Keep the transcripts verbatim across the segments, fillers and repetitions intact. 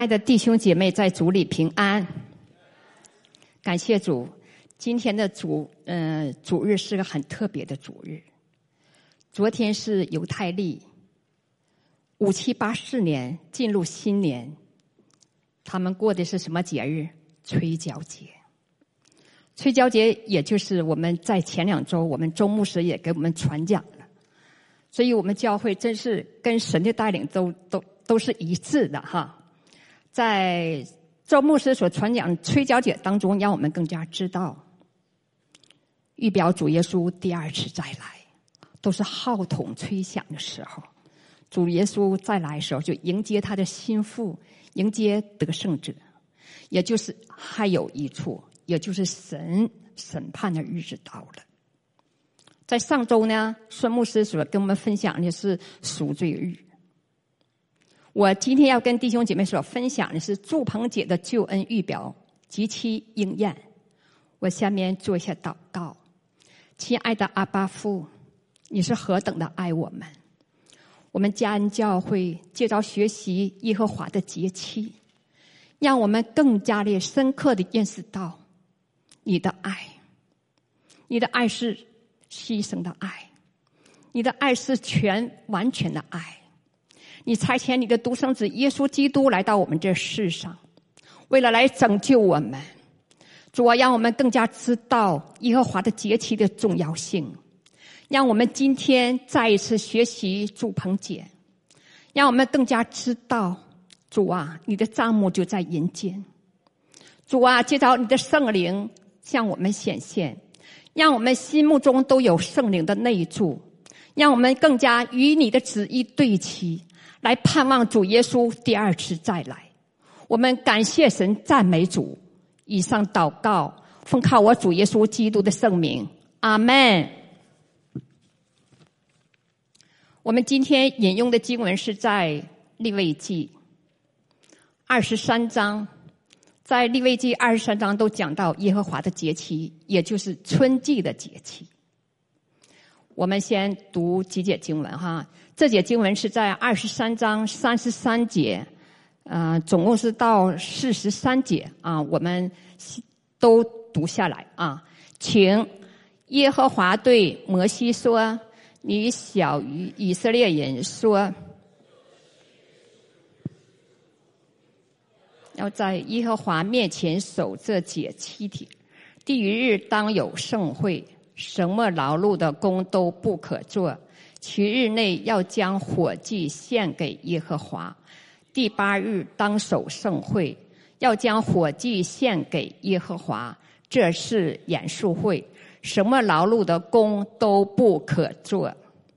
爱的弟兄姐妹，在主里平安。感谢主，今天的主呃主日是个很特别的主日。昨天是犹太历五七八四年进入新年，他们过的是什么节日？吹角节。吹角节也就是我们在前两周，我们周牧师也给我们传讲了，所以我们教会真是跟神的带领都都都是一致的哈。在周牧师所传讲吹角节当中，让我们更加知道，预表主耶稣第二次再来，都是号筒吹响的时候。主耶稣再来的时候，就迎接他的心腹，迎接得胜者，也就是还有一处，也就是神审判的日子到了。在上周呢，孙牧师所跟我们分享的是赎罪日。我今天要跟弟兄姐妹所分享的是祝棚节的救恩预表及其应验。我下面做一下祷告。亲爱的阿爸父，你是何等的爱我们。我们嘉恩教会借着学习耶和华的节期，让我们更加的深刻的认识到你的爱。你的爱是牺牲的爱，你的爱是全完全的爱。你差遣你的独生子耶稣基督来到我们这世上，为了来拯救我们。主啊，让我们更加知道耶和华的节期的重要性，让我们今天再一次学习祝棚节，让我们更加知道，主啊，你的帐幕就在人间。主啊，借着你的圣灵向我们显现，让我们心目中都有圣灵的内住，让我们更加与你的旨意对齐，来盼望主耶稣第二次再来。我们感谢神，赞美主。以上祷告奉靠我主耶稣基督的圣名，阿们。我们今天引用的经文是在利未记二十三章，在利未记二十三章都讲到耶和华的节期，也就是春季的节期。我们先读几节经文哈，这节经文是在二十三章三十三节，呃，总共是到四十三节啊，我们都读下来啊。请耶和华对摩西说：“你小于以色列人说，要在耶和华面前守这节七天，第一日当有盛会。”什么劳碌的工都不可做，其日内要将火祭献给耶和华。第八日当守盛会，要将火祭献给耶和华，这是严肃会，什么劳碌的工都不可做。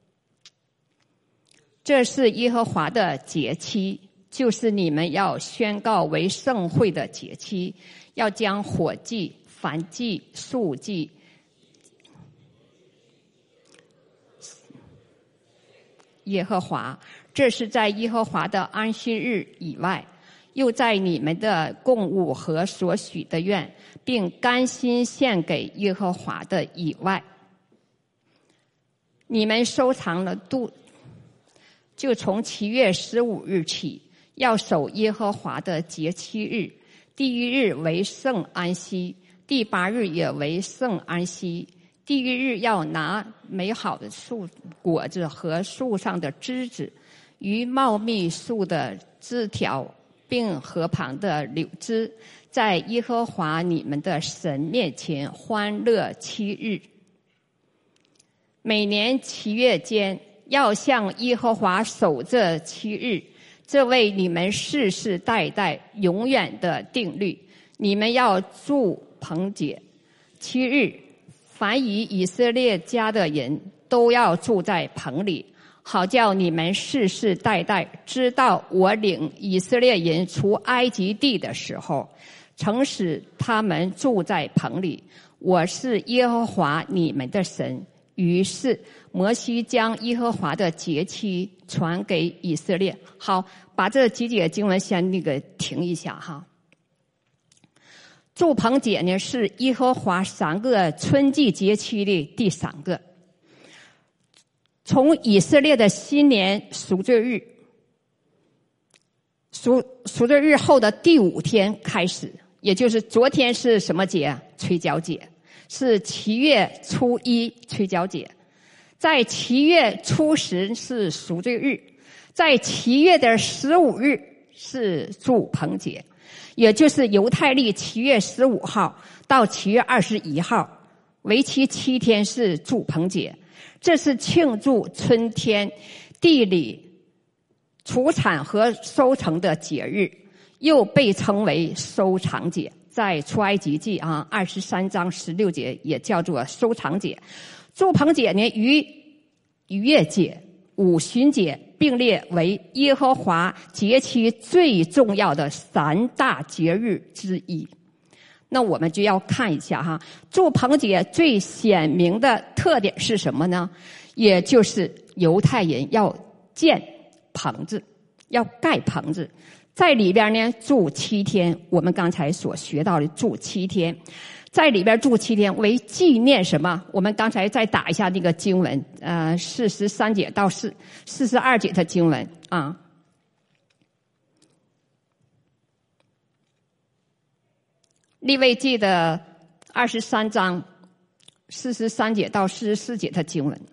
这是耶和华的节期，就是你们要宣告为盛会的节期，要将火祭、燔祭、素祭耶和华，这是在耶和华的安息日以外，又在你们的供物和所许的愿，并甘心献给耶和华的以外，你们收藏了度，就从七月十五日起，要守耶和华的节期日。第一日为圣安息，第八日也为圣安息。第一日要拿美好的树果子和树上的枝子，与茂密树的枝条，并河旁的柳枝，在耶和华你们的神面前欢乐七日。每年七月间，要向耶和华守这七日，这为你们世世代代永远的定律。你们要祝棚节七日。凡以以色列家的人都要住在棚里，好叫你们世世代代知道我领以色列人出埃及地的时候，曾使他们住在棚里。我是耶和华你们的神。于是摩西将耶和华的节期传给以色列。好，把这几节经文先那个停一下哈。祝棚节呢是耶和华三个春季节期的第三个。从以色列的新年赎罪日， 赎赎罪日后的第五天开始，也就是昨天是什么节？吹角节，是七月初一吹角节。在七月初十是赎罪日，在七月的十五日是住棚节，也就是犹太历七月十五号到七月二十一号，为期七天是住棚节。这是庆祝春天地里出产和收成的节日，又被称为收藏节。在出埃及记啊二十三章十六节也叫做收藏节。住棚节呢，与逾越节、五旬节并列为耶和华节期最重要的三大节日之一。那我们就要看一下哈，住棚节最显明的特点是什么呢？也就是犹太人要建棚子，要盖棚子，在里边呢住七天。我们刚才所学到的住七天，在里边住七天为纪念什么？我们刚才再打一下那个经文，呃，四十三节到四四十二节的经文啊。利未记的二十三章四十三节到四十四节的经文，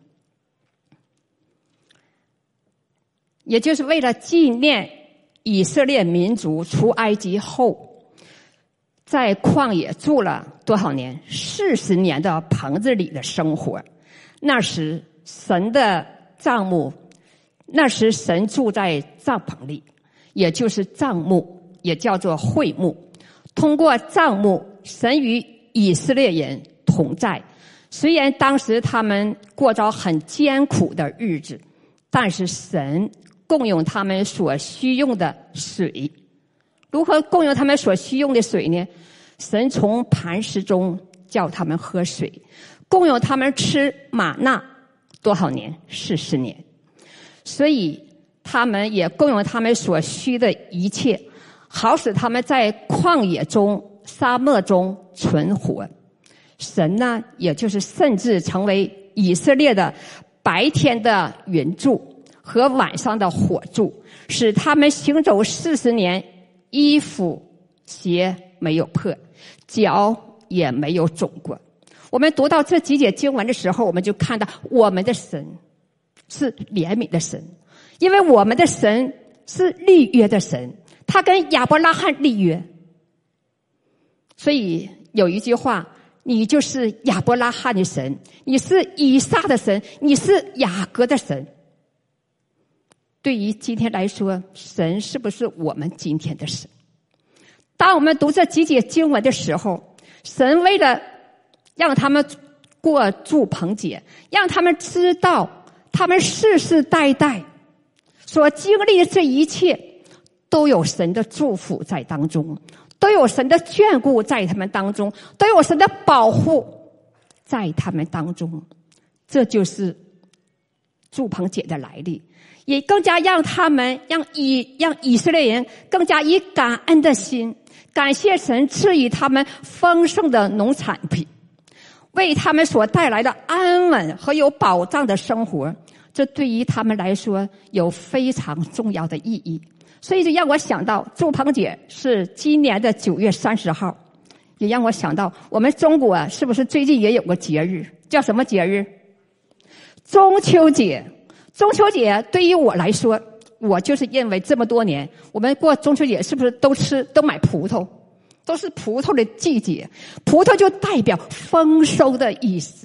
也就是为了纪念以色列民族出埃及后，在旷野住了多少年？四十年的棚子里的生活。那时神的帐幕，那时神住在帐篷里，也就是帐幕，也叫做会幕。通过帐幕，神与以色列人同在。虽然当时他们过着很艰苦的日子，但是神供应他们所需用的水。如何供应他们所需用的水呢？神从磐石中叫他们喝水，供应他们吃玛纳多少年？四十年。所以他们也供应他们所需的一切，好使他们在旷野中、沙漠中存活。神呢，也就是甚至成为以色列的白天的云柱和晚上的火柱，使他们行走四十年，衣服鞋没有破，脚也没有肿过。我们读到这几节经文的时候，我们就看到我们的神是怜悯的神，因为我们的神是立约的神，他跟亚伯拉罕立约。所以有一句话，你就是亚伯拉罕的神，你是以撒的神，你是雅各的神。对于今天来说，神是不是我们今天的神？当我们读这几节经文的时候，神为了让他们过住棚节，让他们知道他们世世代代所经历的这一切都有神的祝福在当中，都有神的眷顾在他们当中，都有神的保护在他们当中。这就是住棚节的来历，也更加让他们让以让以色列人更加以感恩的心，感谢神赐予他们丰盛的农产品，为他们所带来的安稳和有保障的生活，这对于他们来说有非常重要的意义。所以就让我想到住棚节是今年的九月三十号，也让我想到我们中国是不是最近也有个节日，叫什么节日？中秋节。中秋节对于我来说，我就是认为这么多年我们过中秋节是不是都吃都买葡萄，都是葡萄的季节，葡萄就代表丰收的意思。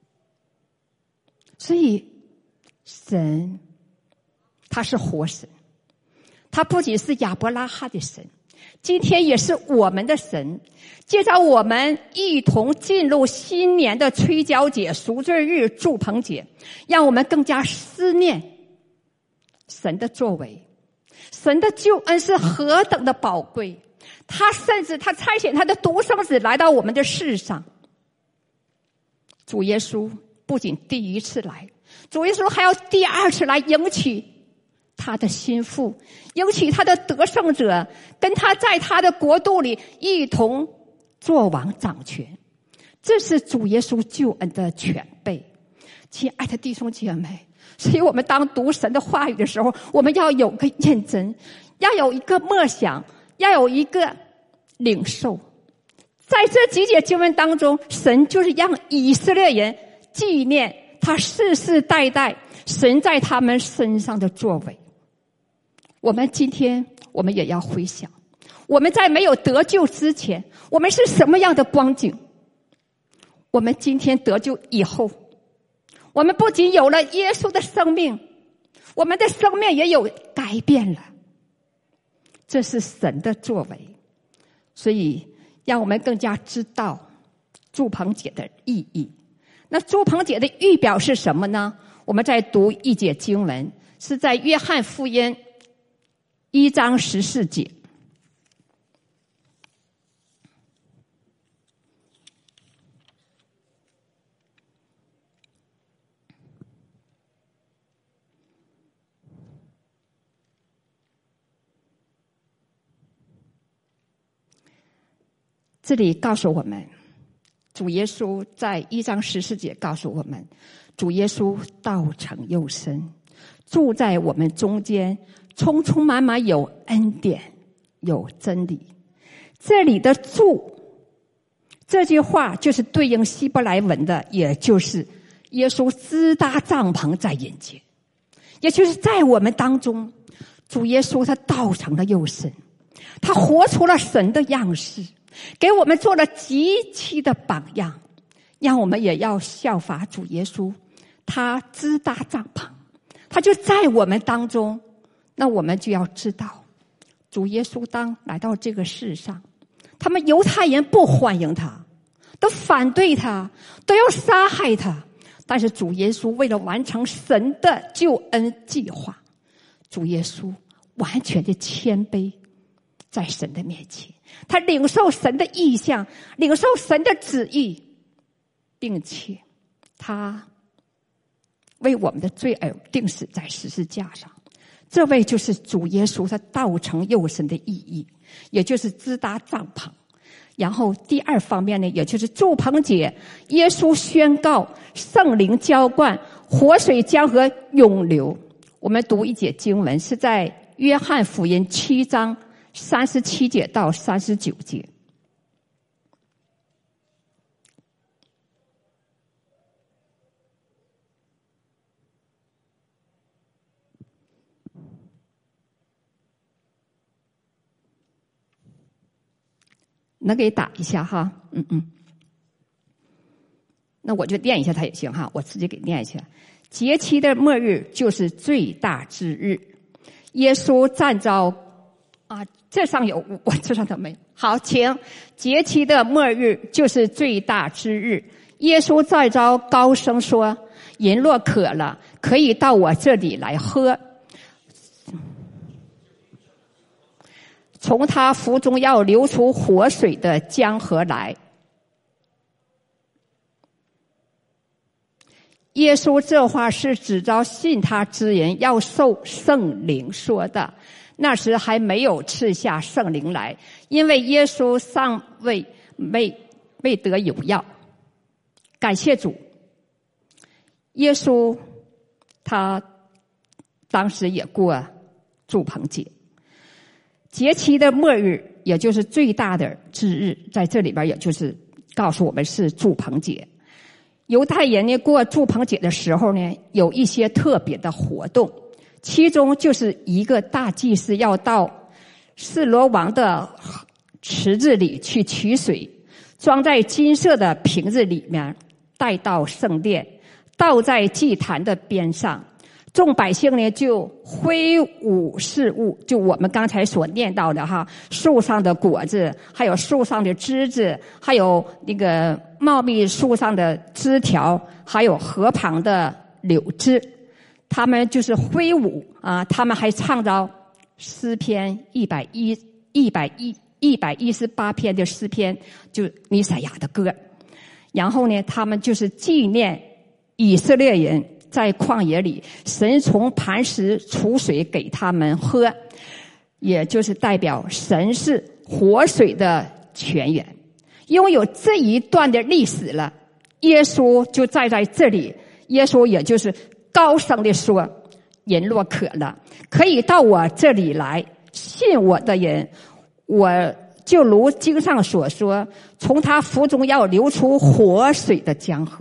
所以神他是活神，他不仅是亚伯拉罕的神，今天也是我们的神。接着我们一同进入新年的吹角节、赎罪日、住棚节，让我们更加思念神的作为，神的救恩是何等的宝贵。他甚至他差遣他的独生子来到我们的世上。主耶稣不仅第一次来，主耶稣还要第二次来迎娶他的心腹，迎娶他的得胜者，跟他在他的国度里一同作王掌权。这是主耶稣救恩的全备。亲爱的弟兄姐妹，所以我们当读神的话语的时候，我们要有个认真， 要有一个默想，要有一个领受。在这几节经文当中，神就是让以色列人纪念他世世代代神在他们身上的作为。我们今天我们也要回想，我们在没有得救之前，我们是什么样的光景？我们今天得救以后，我们不仅有了耶稣的生命，我们的生命也有改变了。这是神的作为，所以让我们更加知道住棚节的意义。那住棚节的预表是什么呢？我们再读一节经文，是在约翰福音一章十四节。这里告诉我们，主耶稣在一章十四节告诉我们，主耶稣道成肉身，住在我们中间，充充满满有恩典，有真理。这里的住这句话就是对应希伯来文的，也就是耶稣支搭帐篷在人间，也就是在我们当中，主耶稣他道成了肉身，他活出了神的样式，给我们做了极其的榜样，让我们也要效法主耶稣，他支搭帐篷，他就在我们当中。那我们就要知道，主耶稣当来到这个世上，他们犹太人不欢迎他，都反对他，都要杀害他。但是主耶稣为了完成神的救恩计划，主耶稣完全的谦卑在神的面前，他领受神的意向，领受神的旨意，并且他为我们的罪而钉死在十字架上。这位就是主耶稣他道成肉身的意义，也就是支搭帐篷。然后第二方面呢，也就是住棚节，耶稣宣告圣灵浇灌，活水江河涌流。我们读一节经文，是在约翰福音七章三十七节到三十九节。能给打一下哈，嗯嗯，那我就念一下它也行哈，我自己给念一下。节期的末日就是最大之日，耶稣站着啊，这上有，我这上头没有。好，请。节期的末日就是最大之日，耶稣再着高声说：“人若渴了，可以到我这里来喝。从他腹中要流出活水的江河来。”耶稣这话是指着信他之人要受圣灵说的。那时还没有赐下圣灵来，因为耶稣尚未未未得有药。感谢主，耶稣他当时也过住棚节。节期的末日，也就是最大的之日，在这里边也就是告诉我们是住棚节。犹太人呢过住棚节的时候呢，有一些特别的活动，其中就是一个大祭司要到示罗王的池子里去取水，装在金色的瓶子里面，带到圣殿，倒在祭坛的边上。众百姓呢就挥舞事物，就我们刚才所念到的哈，树上的果子，还有树上的枝子，还有那个茂密树上的枝条，还有河旁的柳枝，他们就是挥舞啊，他们还唱着诗篇一百一一百一一百一十八篇的诗篇，就弥赛亚的歌。然后呢，他们就是纪念以色列人在旷野里，神从磐石出水给他们喝，也就是代表神是活水的泉源。拥有这一段的历史了，耶稣就站在这里，耶稣也就是高声地说：“人若渴了，可以到我这里来。” 信我的人，我就如经上所说，从他腹中要流出活水的江河。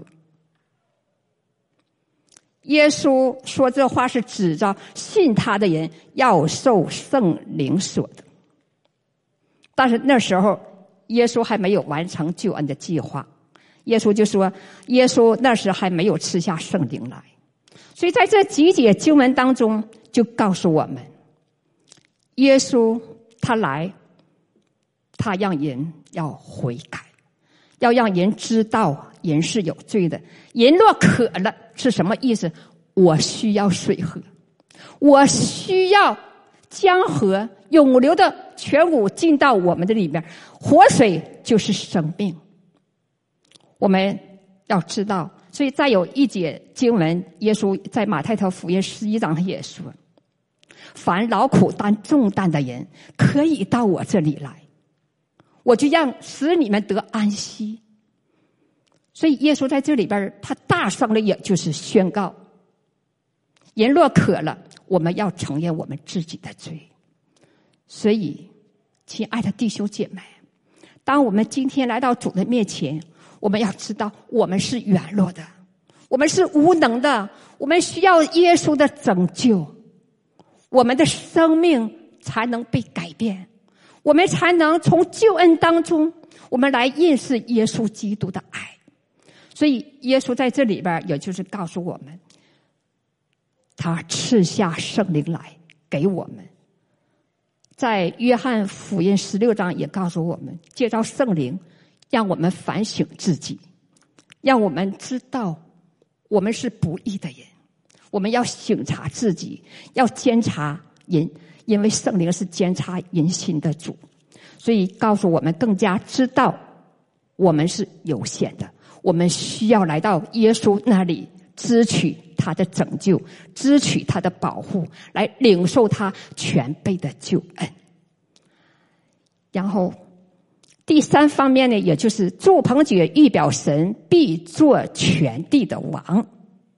耶稣说这话是指着信他的人要受圣灵说的。但是那时候耶稣还没有完成救恩的计划，耶稣就说耶稣那时还没有赐下圣灵来。所以在这几节经文当中就告诉我们，耶稣他来，他让人要悔改，要让人知道人是有罪的。人若渴了是什么意思？我需要水喝，我需要江河永流的泉谷进到我们的里面，活水就是生命。我们要知道，所以再有一节经文，耶稣在马太福音十一章也说，凡劳苦担重担的人可以到我这里来，我就让使你们得安息。所以耶稣在这里边他大声的也就是宣告，人若渴了，我们要承认我们自己的罪。所以亲爱的弟兄姐妹，当我们今天来到主的面前，我们要知道我们是软弱的，我们是无能的，我们需要耶稣的拯救，我们的生命才能被改变，我们才能从救恩当中我们来认识耶稣基督的爱。所以耶稣在这里边也就是告诉我们，他赐下圣灵来给我们。在约翰福音十六章也告诉我们，借着圣灵让我们反省自己，让我们知道我们是不义的人，我们要省察自己，要监察人，因为圣灵是监察人心的主。所以告诉我们更加知道我们是有限的，我们需要来到耶稣那里支取他的拯救，支取他的保护，来领受他全备的救恩。然后第三方面呢，也就是祝棚节预表神必做全地的王，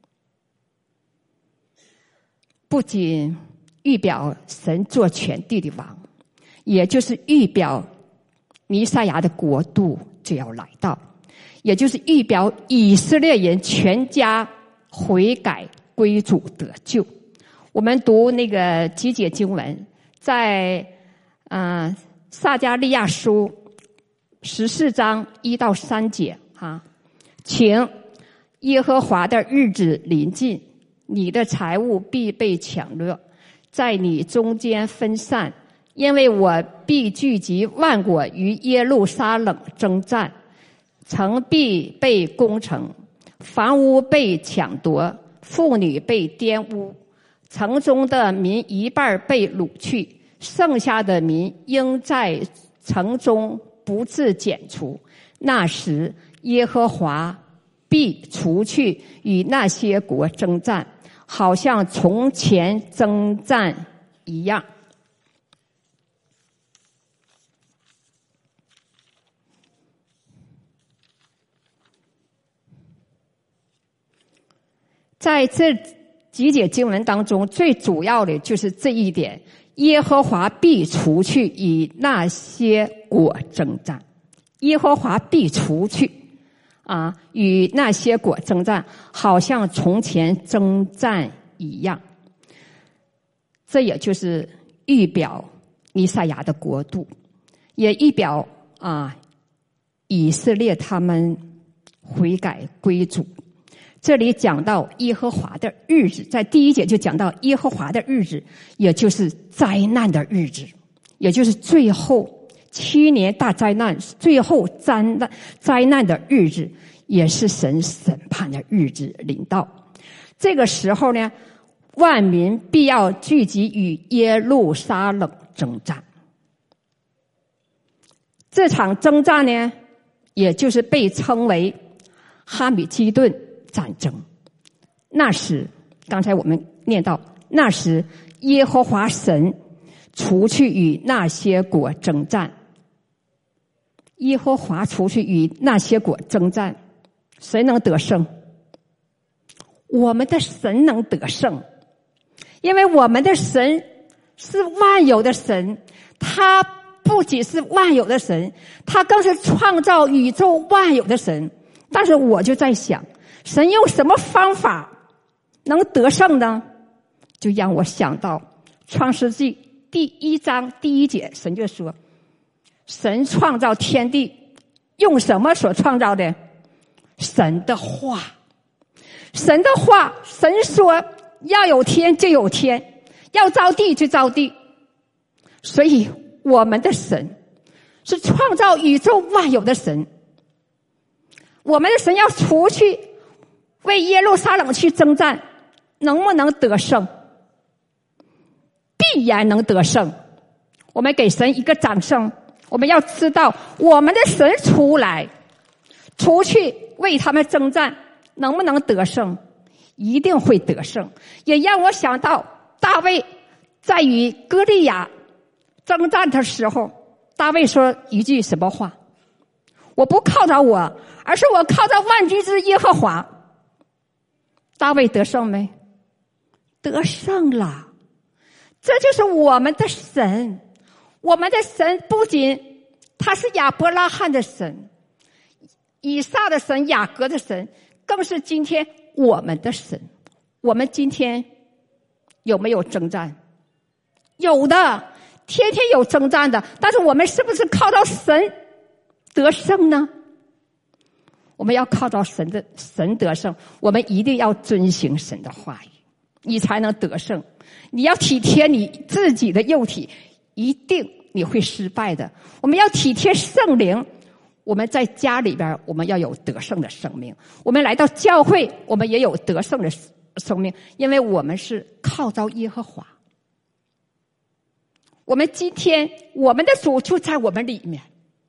不仅预表神做全地的王，也就是预表弥赛亚的国度就要来到，也就是预表以色列人全家悔改归主得救。我们读那个几节经文，在呃撒迦利亚书十四章一到三节啊，请耶和华的日子临近，你的财物必被抢掠，在你中间分散，因为我必聚集万国于耶路撒冷征战，城必被攻城，房屋被抢夺，妇女被玷污，城中的民一半被掳去，剩下的民应在城中不致剪除。那时耶和华必除去与那些国征战，好像从前征战一样。在这几节经文当中，最主要的就是这一点，耶和华必除去与那些国征战。耶和华必除去啊，与那些国征战，好像从前征战一样。这也就是预表弥赛亚的国度，也预表啊以色列他们悔改归主。这里讲到耶和华的日子，在第一节就讲到耶和华的日子，也就是灾难的日子，也就是最后七年大灾难，最后灾难灾难的日子，也是神审判的日子临到。这个时候呢，万民必要聚集与耶路撒冷征战。这场征战呢，也就是被称为哈米基顿战争。那时刚才我们念到，那时耶和华神除去与那些国征战，耶和华除去与那些国征战，谁能得胜？我们的神能得胜，因为我们的神是万有的神，他不仅是万有的神，他更是创造宇宙万有的神。但是我就在想，神用什么方法能得胜呢？就让我想到创世纪第一章第一节，神就说，神创造天地用什么所创造的？神的话。神的话，神说要有天就有天，要造地就造地。所以我们的神是创造宇宙万有的神。我们的神要出去为耶路撒冷去征战，能不能得胜？必然能得胜。我们给神一个掌声。我们要知道，我们的神出来出去为他们征战，能不能得胜？一定会得胜。也让我想到大卫在与歌利亚征战的时候，大卫说一句什么话？我不靠着我，而是我靠着万军之耶和华。大卫得胜没？得胜了。这就是我们的神。我们的神不仅他是亚伯拉罕的神，以撒的神，雅各的神，更是今天我们的神。我们今天有没有征战？有的，天天有征战的。但是我们是不是靠到神得胜呢？我们要靠到神的神得胜，我们一定要遵行神的话语，你才能得胜。你要体贴你自己的肉体，一定你会失败的。我们要体贴圣灵，我们在家里边我们要有得胜的生命，我们来到教会我们也有得胜的生命，因为我们是靠着耶和华。我们今天我们的主就在我们里面，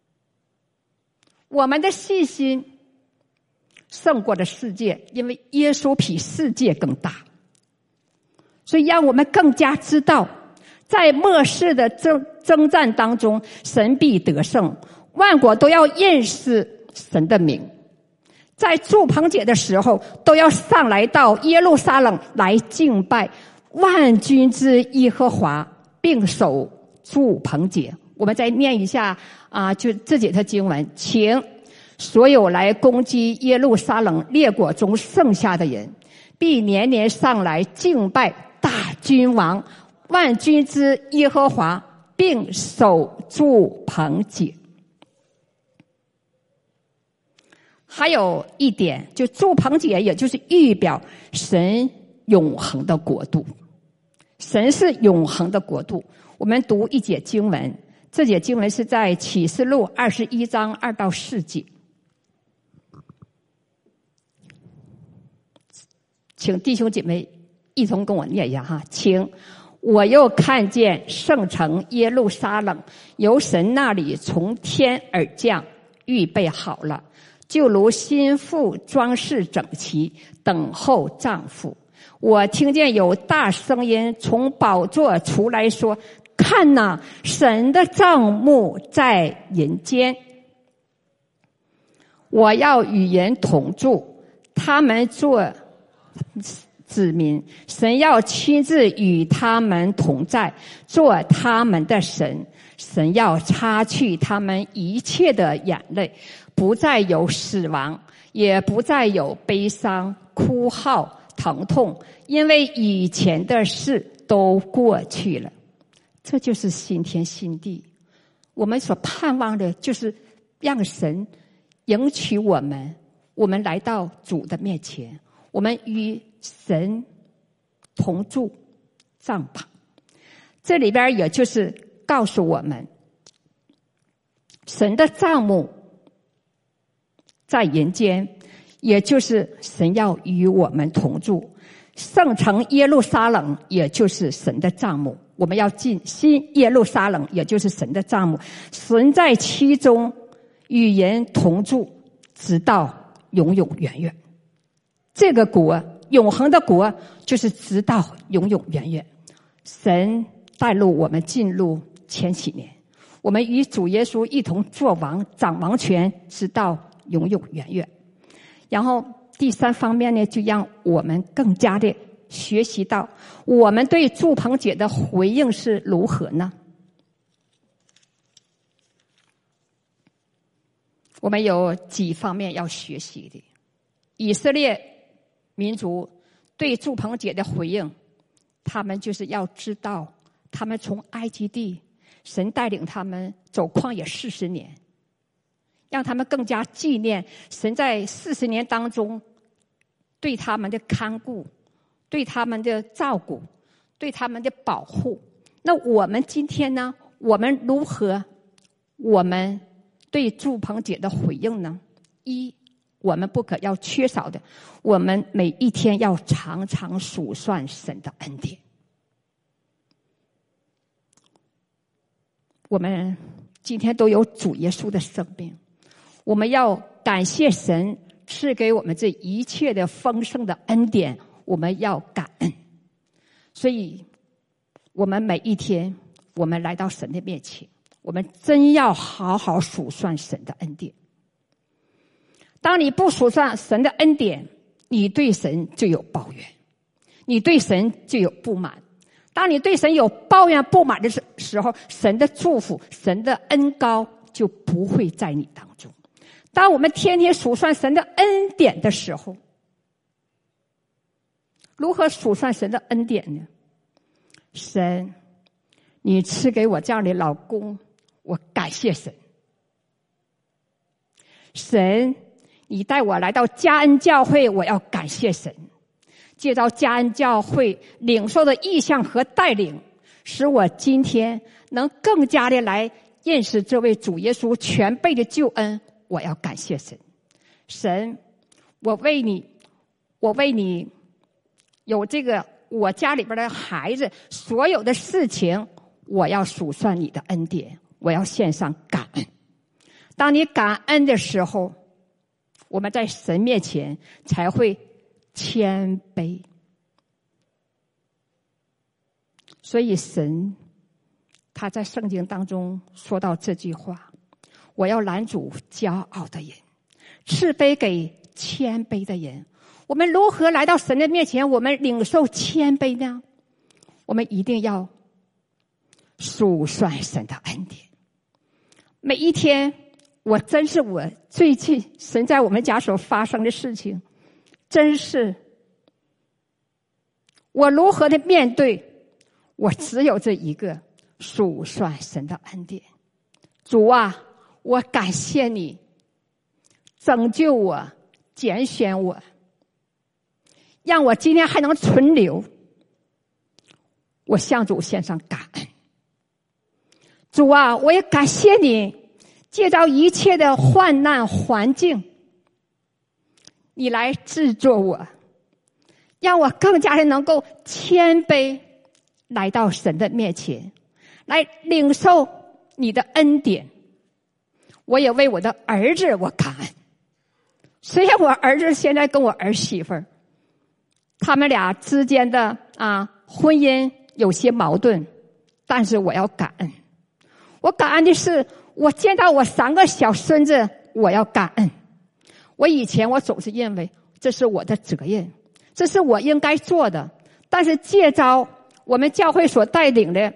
我们的信心胜过了世界，因为耶稣比世界更大。所以让我们更加知道，在末世的征征战当中，神必得胜，万国都要认识神的名。在住棚节的时候，都要上来到耶路撒冷来敬拜万军之耶和华，并守住棚节。我们再念一下啊，就这节的经文，请所有来攻击耶路撒冷列国中剩下的人，必年年上来敬拜大君王万军之耶和华，并守住棚节。还有一点，就住棚节，也就是预表神永恒的国度。神是永恒的国度。我们读一节经文，这节经文是在启示录二十一章二到四节。请弟兄姐妹一同跟我念一下哈，请。我又看见圣城耶路撒冷由神那里从天而降，预备好了，就如新妇装饰整齐，等候丈夫。我听见有大声音从宝座出来说，看哪，神的帐幕在人间，我要与人同住，他们做子民，神要亲自与他们同在，做他们的神。神要擦去他们一切的眼泪，不再有死亡，也不再有悲伤、哭号、疼痛，因为以前的事都过去了。这就是新天新地。我们所盼望的就是让神迎娶我们，我们来到主的面前，我们与神同住帐篷。这里边也就是告诉我们，神的帐幕在人间，也就是神要与我们同住。圣城耶路撒冷也就是神的帐幕，我们要进新耶路撒冷，也就是神的帐幕。神在其中与人同住，直到永永远远。这个国，永恒的国，就是直到永永远远。神带路我们进入千禧年，我们与主耶稣一同作王，掌王权，直到永永远远。然后第三方面呢，就让我们更加的学习到我们对祝鹏姐的回应是如何呢？我们有几方面要学习的。以色列民族对祝鹏姐的回应，他们就是要知道，他们从埃及地，神带领他们走旷野四十年，让他们更加纪念神在四十年当中对他们的看顾，对他们的照顾，对他们的保护。那我们今天呢？我们如何？我们对祝鹏姐的回应呢？一，我们不可要缺少的，我们每一天要常常数算神的恩典。我们今天都有主耶稣的生命，我们要感谢神赐给我们这一切的丰盛的恩典，我们要感恩。所以我们每一天，我们来到神的面前，我们真要好好数算神的恩典。当你不数算神的恩典，你对神就有抱怨，你对神就有不满。当你对神有抱怨不满的时候，神的祝福，神的恩膏就不会在你当中。当我们天天数算神的恩典的时候，如何数算神的恩典呢？神，你赐给我这样的老公，我感谢神。神，你带我来到嘉恩教会，我要感谢神。借着嘉恩教会领受的意向和带领，使我今天能更加的来认识这位主耶稣全备的救恩，我要感谢神。神，我为你，我为你有这个我家里边的孩子，所有的事情，我要数算你的恩典，我要献上感恩。当你感恩的时候，我们在神面前才会谦卑。所以神他在圣经当中说到这句话，我要拦阻骄傲的人，赐杯给谦卑的人。我们如何来到神的面前，我们领受谦卑呢？我们一定要数算神的恩典。每一天，我真是我最近神在我们家所发生的事情，真是我如何的面对，我只有这一个，数算神的恩典。主啊，我感谢你拯救我，拣选我，让我今天还能存留，我向主献上感恩。主啊，我也感谢你借着一切的患难环境，你来制作我，让我更加的能够谦卑来到神的面前，来领受你的恩典。我也为我的儿子我感恩，虽然我儿子现在跟我儿媳妇儿他们俩之间的啊婚姻有些矛盾，但是我要感恩。我感恩的是，我见到我三个小孙子，我要感恩。我以前我总是认为这是我的责任，这是我应该做的，但是借着我们教会所带领的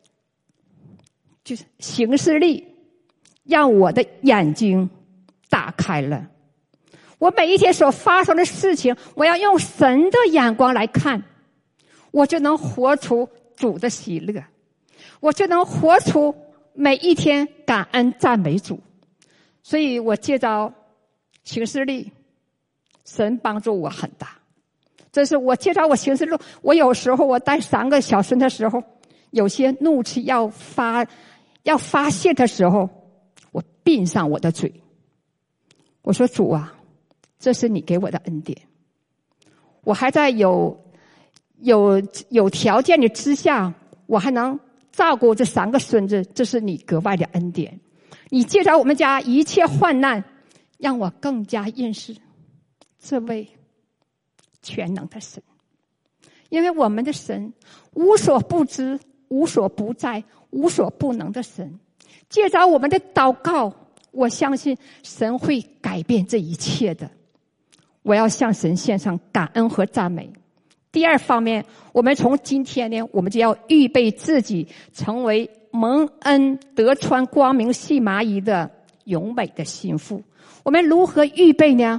就是行事力，让我的眼睛打开了。我每一天所发生的事情，我要用神的眼光来看，我就能活出主的喜乐，我就能活出每一天感恩赞美主。所以我借着行事力，神帮助我很大。这是我借着我行事力，我有时候我带三个小孙的时候，有些怒气要发要发泄的时候，我闭上我的嘴，我说主啊，这是你给我的恩典，我还在有有有条件的之下，我还能照顾这三个孙子，这是你格外的恩典。你借着我们家一切患难，让我更加认识这位全能的神。因为我们的神无所不知，无所不在，无所不能的神，借着我们的祷告，我相信神会改变这一切的。我要向神献上感恩和赞美， 第二方面，我们从今天呢，我们就要预备自己成为蒙恩得穿光明细麻衣的永美的心腹。我们如何预备呢？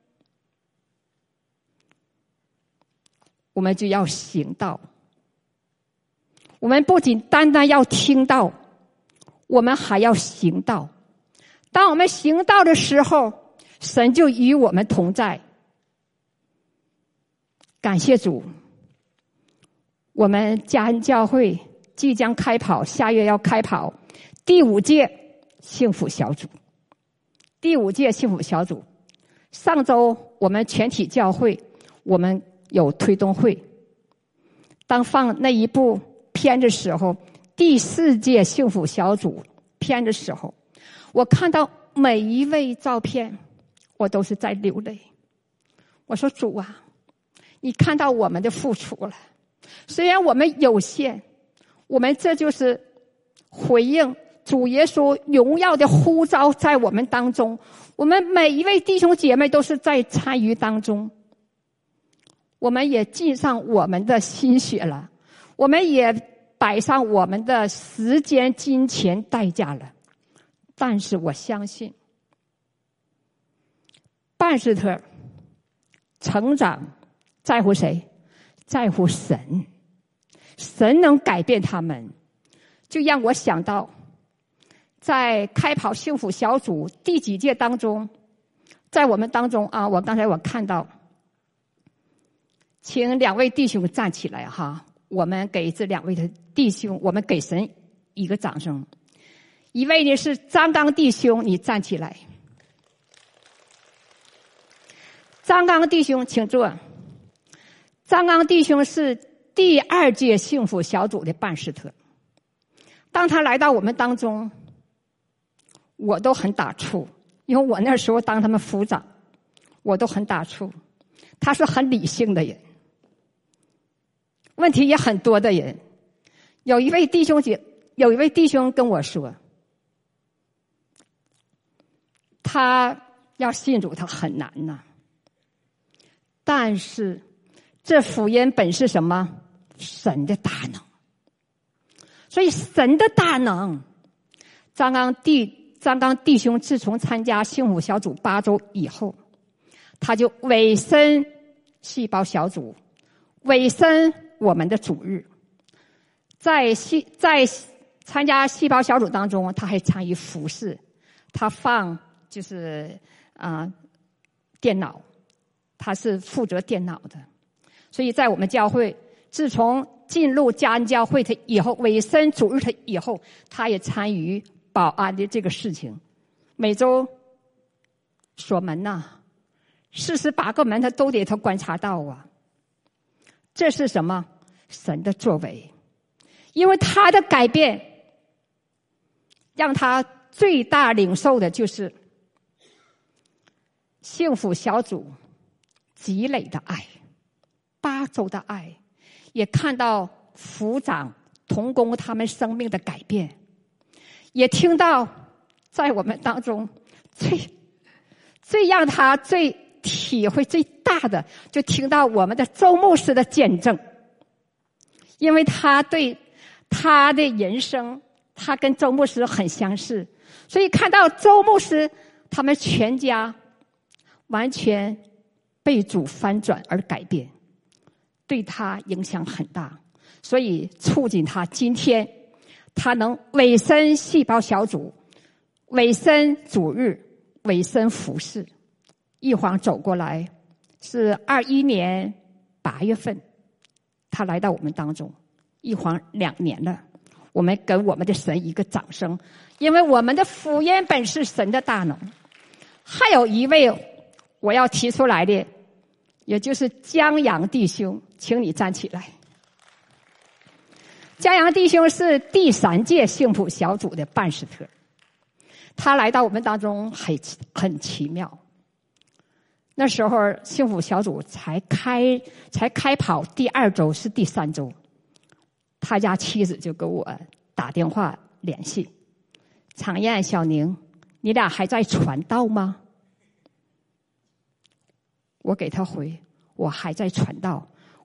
我们就要行道。我们不仅单单要听道，我们还要行道。当我们行道的时候，神就与我们同在。感谢主，我们嘉恩教会即将开跑，下月要开跑第五届幸福小组。第五届幸福小组，上周我们全体教会我们有推动会，当放那一部片的时候，第四届幸福小组片的时候，我看到每一位照片，我都是在流泪。我说主啊，你看到我们的付出了，虽然我们有限，我们这就是回应主耶稣荣耀的呼召在我们当中，我们每一位弟兄姐妹都是在参与当中，我们也尽上我们的心血了，我们也摆上我们的时间、金钱代价了。但是我相信，巴斯特成长在乎谁？在乎神。神能改变他们，就让我想到在开跑幸福小组第几届当中，在我们当中啊，我刚才我看到，请两位弟兄站起来哈，我们给这两位的弟兄，我们给神一个掌声。一位呢是张刚弟兄，你站起来。张刚弟兄请坐。张刚弟兄是第二届幸福小组的办事特，当他来到我们当中，我都很打怵，因为我那时候当他们副长，我都很打怵。他是很理性的人，问题也很多的人。有一位弟兄姐，有一位弟兄跟我说，他要信主他很难呐、啊，但是这福音本是什么？神的大能。所以神的大能，张刚弟张刚弟兄自从参加幸福小组八周以后，他就委身细胞小组，委身我们的主日。在细在参加细胞小组当中，他还参与服事，他放就是啊、呃、电脑，他是负责电脑的。所以在我们教会，自从进入嘉恩教会他以后，委身主日他以后，他也参与保安的这个事情。每周锁门呐、啊，四十八个门他都得他观察到啊。这是什么？神的作为。因为他的改变，让他最大领受的就是幸福小组积累的爱，八周的爱，也看到辅长同工他们生命的改变，也听到在我们当中最最让他最体会最大的，就听到我们的周牧师的见证。因为他对他的人生，他跟周牧师很相似，所以看到周牧师他们全家完全被主翻转而改变，对他影响很大，所以促进他今天他能委身细胞小组，委身主日，委身服事。一晃走过来是二一年八月份，他来到我们当中，一晃两年了。我们给我们的神一个掌声，因为我们的福音本是神的大能。还有一位我要提出来的，也就是江阳弟兄，请你站起来。江阳弟兄是第三届幸福小组的办事特，他来到我们当中很很奇妙。那时候幸福小组才开才开跑第二周，是第三周，他家妻子就给我打电话联系，常燕、小宁，你俩还在传道吗？我给他回，我还在传道。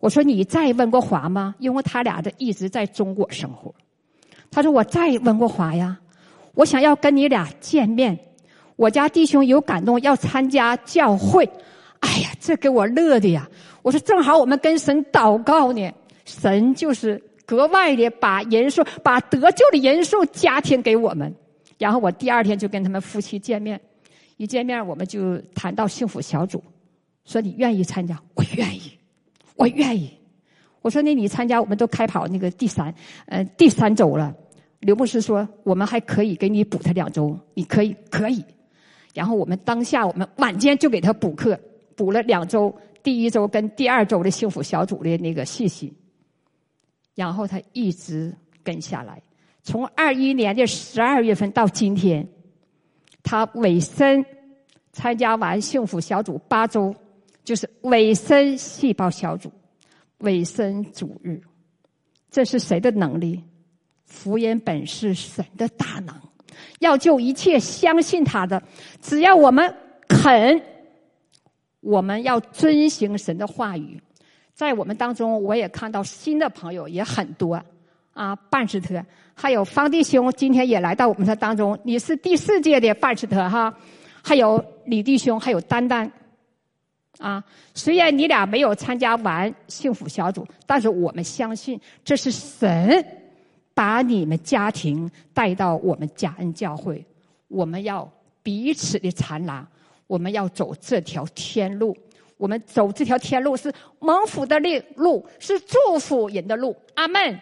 我说你在温哥华吗？因为他俩的一直在中国生活。他说我在温哥华呀，我想要跟你俩见面。我家弟兄有感动要参加教会。哎呀，这给我乐的呀！我说正好我们跟神祷告呢，神就是格外的把人数，把得救的人数加添给我们。然后我第二天就跟他们夫妻见面，一见面我们就谈到幸福小组，说你愿意参加？我愿意，我愿意。我说那你参加，我们都开跑那个第三呃第三周了。刘牧师说我们还可以给你补他两周，你可以可以。然后我们当下我们晚间就给他补课，补了两周，第一周跟第二周的幸福小组的那个信息。然后他一直跟下来，从二一年的十二月份到今天，他委身参加完幸福小组八周，就是委身细胞小组，委身主日。这是谁的能力？福音本是神的大能，要救一切相信他的。只要我们肯，我们要遵行神的话语。在我们当中，我也看到新的朋友也很多啊，范士特，还有方弟兄今天也来到我们的当中，你是第四届的范士特哈，还有李弟兄，还有丹丹啊。虽然你俩没有参加完幸福小组，但是我们相信这是神把你们家庭带到我们嘉恩教会，我们要彼此的缠拉，我们要走这条天路。我们走这条天路是蒙福的路，是祝福人的路。阿们。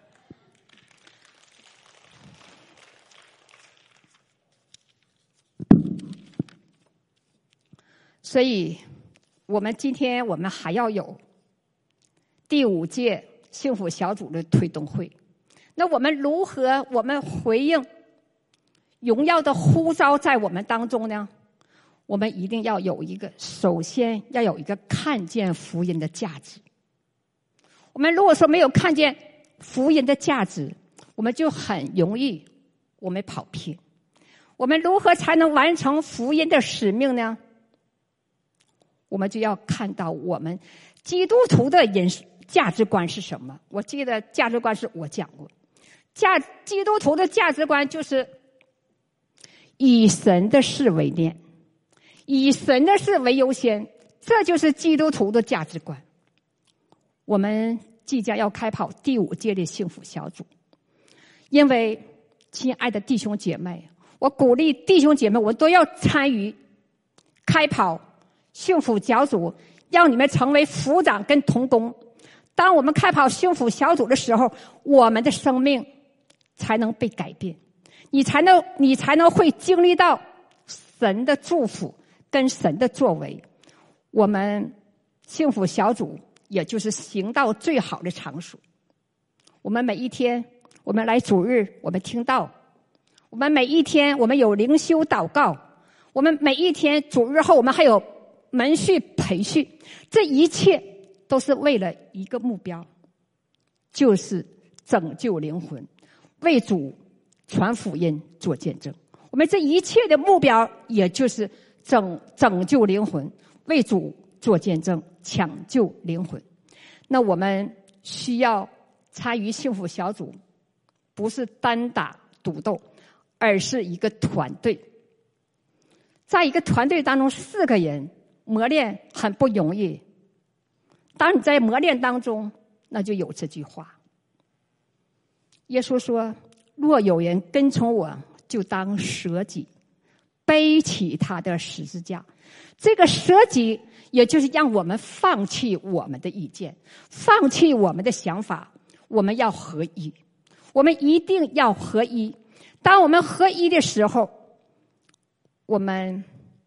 所以我们今天我们还要有第五届幸福小组的推动会。那我们如何我们回应荣耀的呼召在我们当中呢？我们一定要有一个，首先要有一个看见福音的价值。我们如果说没有看见福音的价值，我们就很容易我们跑偏。我们如何才能完成福音的使命呢？我们就要看到我们基督徒的人价值观是什么。我记得价值观是我讲过，价基督徒的价值观就是以神的事为念，以神的事为优先，这就是基督徒的价值观。我们即将要开跑第五届的幸福小组，因为亲爱的弟兄姐妹，我鼓励弟兄姐妹，我都要参与开跑幸福小组，让你们成为辅长跟同工。当我们开跑幸福小组的时候，我们的生命才能被改变，你才能你才能会经历到神的祝福跟神的作为。我们幸福小组也就是行道最好的场所。我们每一天我们来主日，我们听道，我们每一天我们有灵修祷告，我们每一天主日后我们还有门训培训，这一切都是为了一个目标，就是拯救灵魂，为主传福音做见证。我们这一切的目标也就是拯拯救灵魂，为主做见证，抢救灵魂。那我们需要参与幸福小组，不是单打独斗，而是一个团队。在一个团队当中，四个人磨练很不容易。当你在磨练当中，那就有这句话。耶稣说，若有人跟从我，就当舍己，背起他的十字架。这个舍己也就是让我们放弃我们的意见，放弃我们的想法，我们要合一，我们一定要合一。当我们合一的时候，我们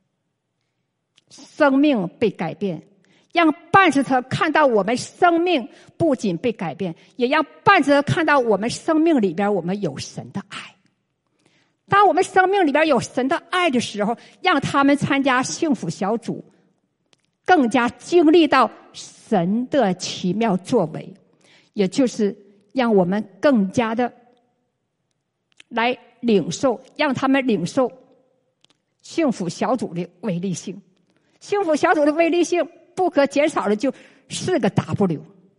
生命被改变，让办事者看到我们生命不仅被改变，也让办事者看到我们生命里边我们有神的爱。当我们生命里边有神的爱的时候，让他们参加幸福小组，更加经历到神的奇妙作为，也就是让我们更加的来领受，让他们领受幸福小组的威力性。幸福小组的威力性不可减少的就四个 W，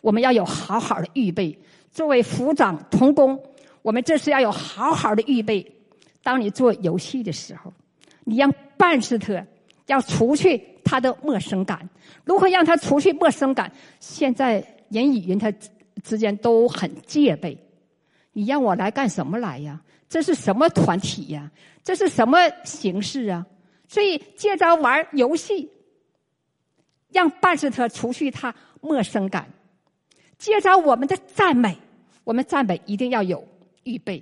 我们要有好好的预备。作为副长同工，我们这是要有好好的预备。当你做游戏的时候，你让办事特要除去他的陌生感。如何让他除去陌生感？现在人与人他之间都很戒备。你让我来干什么来呀？这是什么团体呀？这是什么形式啊？所以借着玩游戏，让办事特除去他陌生感。借着我们的赞美，我们赞美一定要有预备。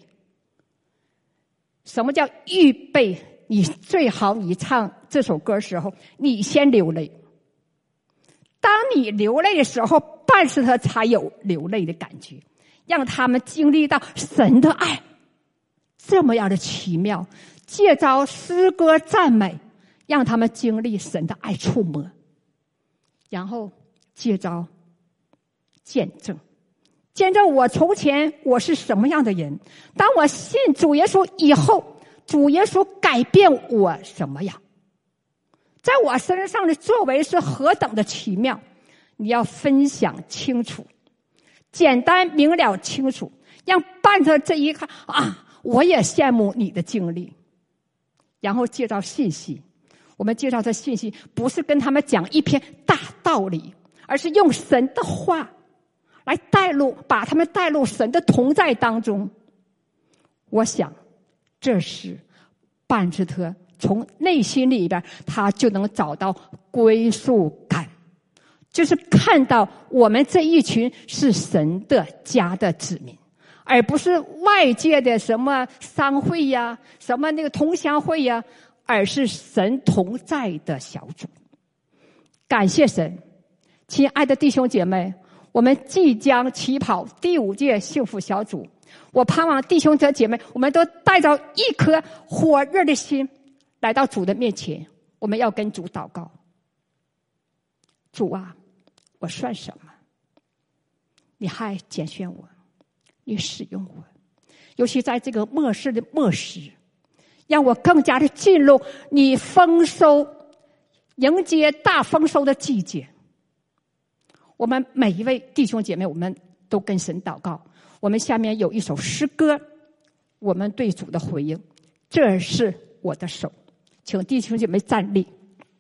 什么叫预备？你最好你唱这首歌的时候，你先流泪。当你流泪的时候，办事特才有流泪的感觉，让他们经历到神的爱，这么样的奇妙。借着诗歌赞美，让他们经历神的爱触摸，然后借着见证，见证我从前我是什么样的人，当我信主耶稣以后，主耶稣改变我什么样，在我身上的作为是何等的奇妙。你要分享清楚，简单明了清楚，让伴着这一看啊，我也羡慕你的经历。然后介绍信息，我们介绍这信息不是跟他们讲一篇大道理，而是用神的话来带入，把他们带入神的同在当中。我想这是办事特从内心里边他就能找到归属感，就是看到我们这一群是神的家的子民，而不是外界的什么商会呀，什么那个同乡会呀，而是神同在的小组。感谢神。亲爱的弟兄姐妹，我们即将起跑第五届幸福小组，我盼望弟兄姐妹，我们都带着一颗火热的心来到主的面前，我们要跟主祷告。主啊，我算什么？你还拣选我，你使用我，尤其在这个末世的末时，让我更加的进入你丰收迎接大丰收的季节。我们每一位弟兄姐妹，我们都跟神祷告。我们下面有一首诗歌，我们对主的回应，这是我的手。请弟兄姐妹站立。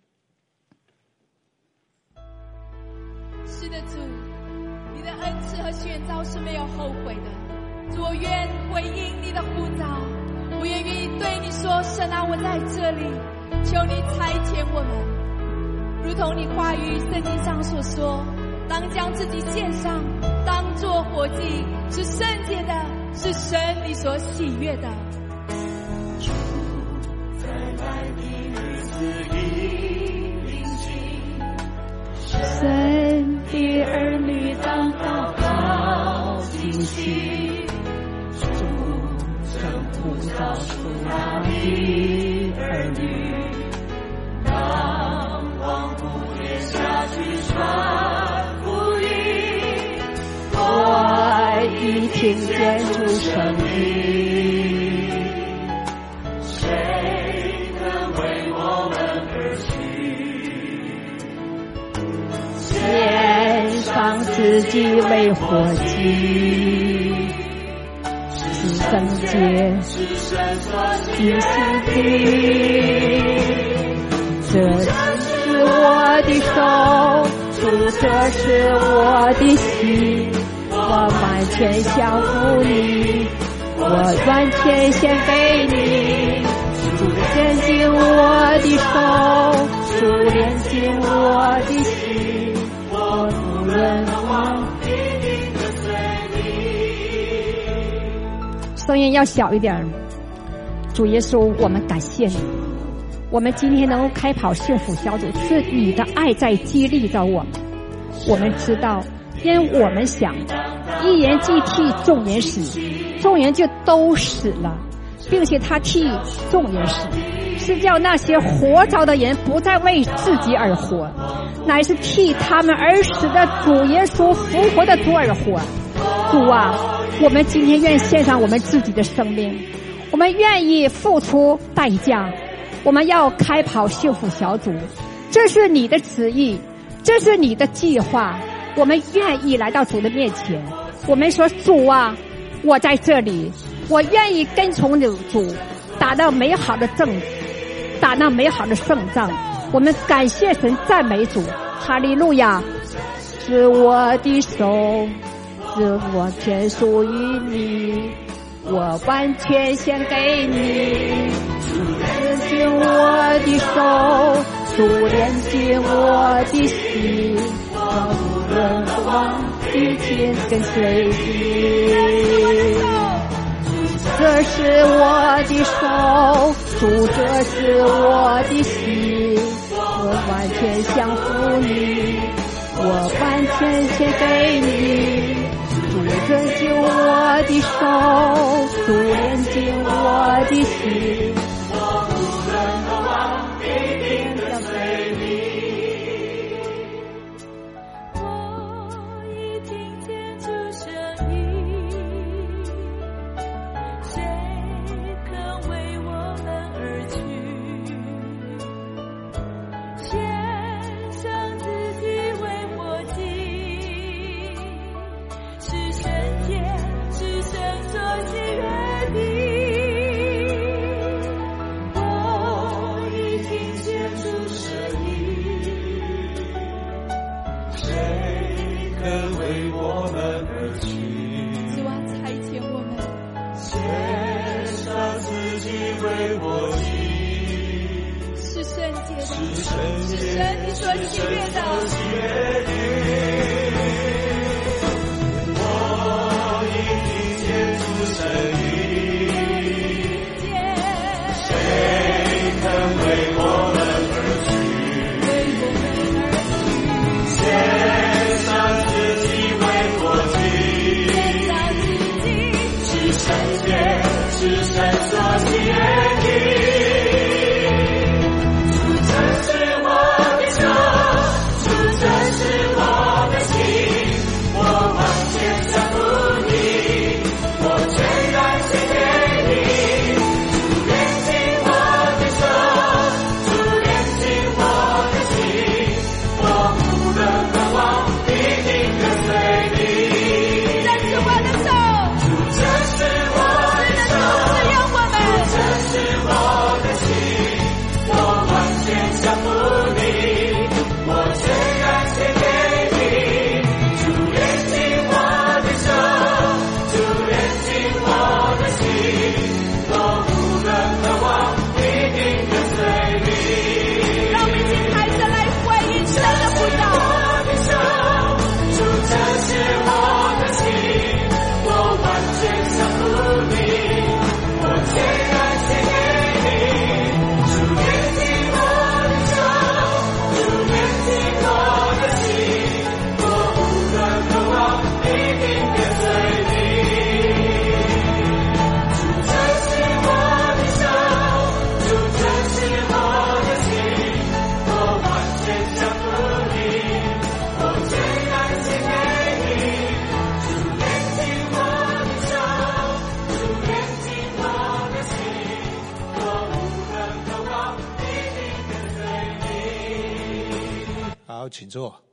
是的，主，你的恩赐和选召是没有后悔的。主，我愿回应你的呼召，我也愿意对你说，神啊，我在这里，求你差遣我们，如同你话语圣经上所说，当将自己献上，当作活祭，是圣洁的，是神你所喜悦的。 主，在来的日子已临近，神的儿女当祷告惊喜，主正呼召出他的儿女，当往普天下去传福音，我已听见主声音，谁能为我们而去？献上自己为活祭，是圣洁，是神所喜的。这是我的手，主，这是我的心，我完全降服你，我完全献给你。主，连进我的手，主，连进我的心，我无论往必定跟随你。 声音要小一点。主耶稣，我们感谢你，我们今天能够开跑幸福小组，是你的爱在激励着我们。我们知道，因我们想一人既替众人死，众人就都死了，并且他替众人死，是叫那些活着的人不再为自己而活，乃是替他们而死的主耶稣复活的主而活。主啊，我们今天愿献上我们自己的生命，我们愿意付出代价，我们要开跑幸福小组，这是你的旨意，这是你的计划， 我们愿意来到主的面前，我们说主啊，我在这里，我愿意跟从主，打那美好的正，打那美好的胜仗。我们感谢神，赞美主，哈利路亚！是我的手，是我全属于你，我完全献给你。主紧我的手，主连紧我的心，我无论往地前跟随你。这是我的手，主这是我的心，我完全降服你，我完全献给你。主拯救我的手，主连紧我的心，我无论何往必定跟随你。 我已听见主声音，谁肯为我们而去？献上自己为活祭，是圣洁，是神所喜悦的。我已听见主声音， 谁肯为我们而去？ 主啊，差遣我们， 献上自己为我祭， 是圣洁的， 是圣洁， 是神你所喜悦的。 我已听见主声音，谁肯为我们而去？献上自己为我祭，是圣洁，是神所喜悦的。主这是我的手，主这是我的心，我完全降服你，我全然献给你。主连紧我的手，主连紧我的心，我无论何往必定跟随你。 这是我的手， 主这是我的手， 只有我们。 这是我的心，我完全降服你，我全然献给你。主连紧我的手，主连紧我的心，我无论何往必定跟随你。 让我们一起开声来回应神的呼召。 我的手，主这是我的心，我完全降服你，我全然献给你。主连紧我的手，主连紧我的心，我无论何往必定跟随你。主这是我的手，主这是我的心，我完全降服你，我全然献给你。主连紧我的手，主连紧我的心，我无论何往必定跟随你。好，请坐。